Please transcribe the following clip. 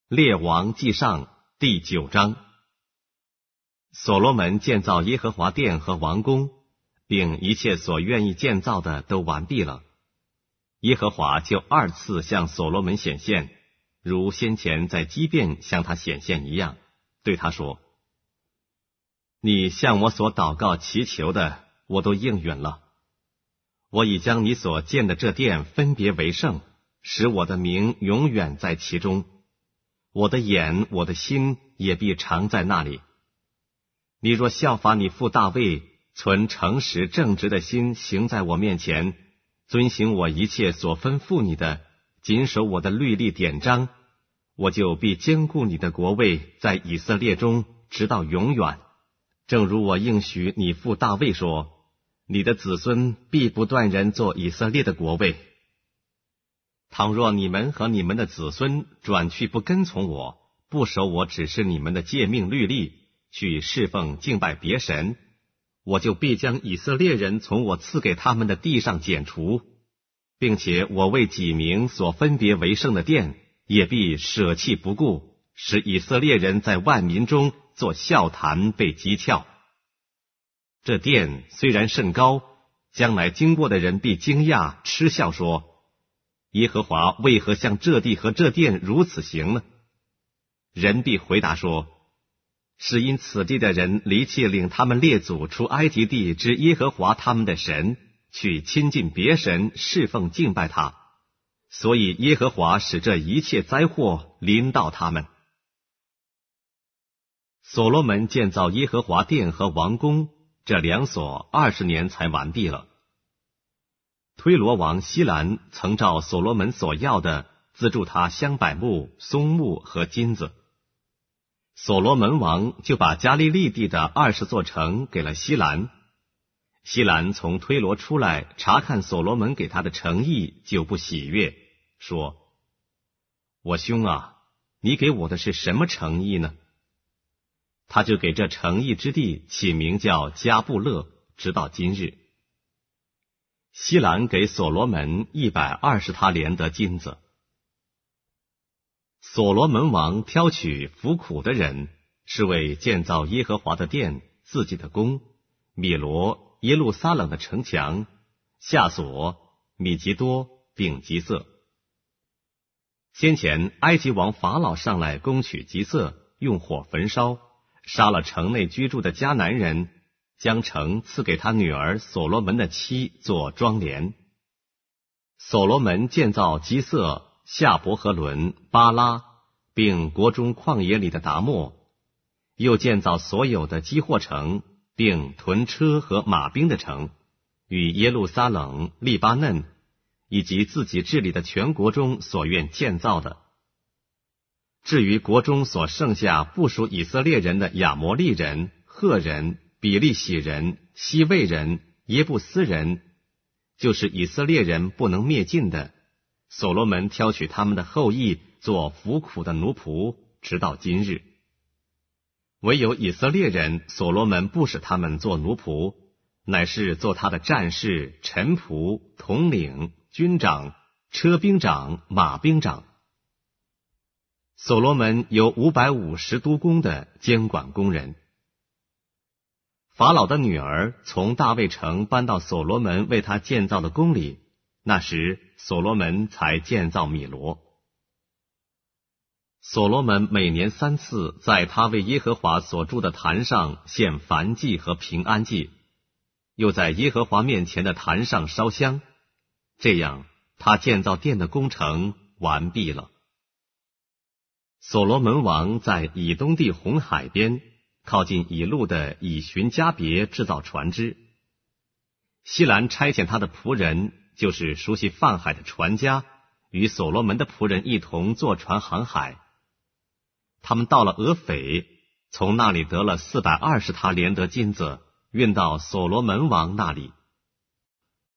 列王纪上第9章。所罗门建造耶和华殿和王宫，并一切所愿意建造的都完毕了。耶和华就2次向所罗门显现，如先前在基遍向他显现一样，对他说：你向我所祷告祈求的，我都应允了。我已将你所建的这殿分别为圣，使我的名永远在其中。我的眼，我的心也必常在那里。你若效法你父大卫，存诚实正直的心，行在我面前，遵行我一切所吩咐你的，谨守我的律例典章，我就必坚固你的国位在以色列中，直到永远。正如我应许你父大卫说，你的子孙必不断人做以色列的国位。倘若你们和你们的子孙转去不跟从我，不守我指示你们的诫命律例，去侍奉敬拜别神，我就必将以色列人从我赐给他们的地上剪除，并且我为己名所分别为圣的殿，也必舍弃不顾，使以色列人在万民中做笑谈，被讥诮。这殿虽然甚高，将来经过的人必惊讶嗤笑说，耶和华为何向这地和这殿如此行呢？人必回答说，是因此地的人离弃领他们列祖出埃及地之耶和华他们的神，去亲近别神，侍奉敬拜他，所以耶和华使这一切灾祸临到他们。所罗门建造耶和华殿和王宫，这2所20年才完毕了。推罗王希兰曾照所罗门所要的，资助他香柏木、松木和金子。所罗门王就把加利利地的20座城给了希兰。希兰从推罗出来，查看所罗门给他的诚意，就不喜悦，说：我兄啊，你给我的是什么诚意呢？他就给这诚意之地起名叫加布勒，直到今日。希兰给所罗门120他连得金子。所罗门王挑取服苦的人，是为建造耶和华的殿、自己的宫、米罗、耶路撒冷的城墙、夏所、米吉多并吉色。先前埃及王法老上来攻取吉色，用火焚烧，杀了城内居住的迦南人，将城赐给他女儿所罗门的妻做庄帘。所罗门建造基色、夏伯和伦、巴拉，并国中旷野里的达莫，又建造所有的基货城，并屯车和马兵的城，与耶路撒冷、利巴嫩，以及自己治理的全国中所愿建造的。至于国中所剩下不属以色列人的亚摩利人、赫人、比利洗人、西魏人、耶布斯人，就是以色列人不能灭尽的，所罗门挑取他们的后裔做服苦的奴仆，直到今日。唯有以色列人，所罗门不使他们做奴仆，乃是做他的战士、臣仆、统领、军长、车兵长、马兵长。所罗门有550督工的监管工人。法老的女儿从大卫城搬到所罗门为他建造的宫里，那时所罗门才建造米罗。所罗门每年3次在他为耶和华所筑的坛上献燔祭和平安祭，又在耶和华面前的坛上烧香，这样他建造殿的工程完毕了。所罗门王在以东地红海边，靠近以路的以寻加别制造船只。希兰差遣他的仆人，就是熟悉泛海的船家，与所罗门的仆人一同坐船航海。他们到了俄斐，从那里得了420他连得金子，运到所罗门王那里。